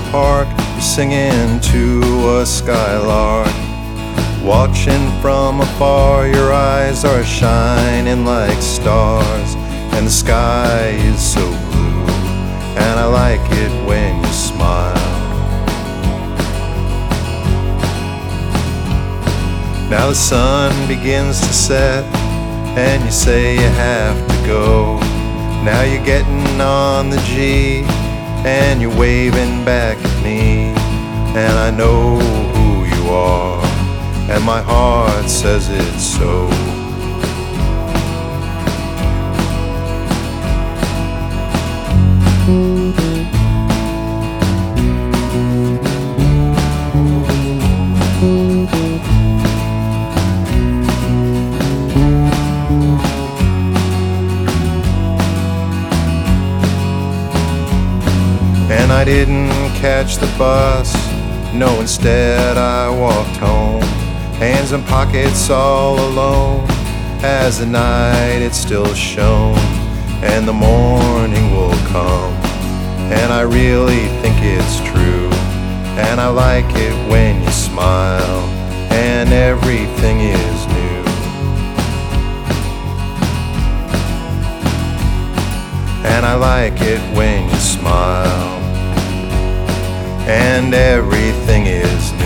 park, you're singing to a skylark. Watching from afar, your eyes are shining like stars, and the sky is so blue, and I like it when you smile. Now the sun begins to set, and you say you have to go. Now you're getting on the G, and you're waving back at me, and I know who you are, and my heart says it's so. And I didn't catch the bus, no, instead I walked home, hands in pockets all alone, as the night it still shone, and the morning will come, and I really think it's true, and I like it when you smile, and everything is new. And I like it when you smile, and everything is new.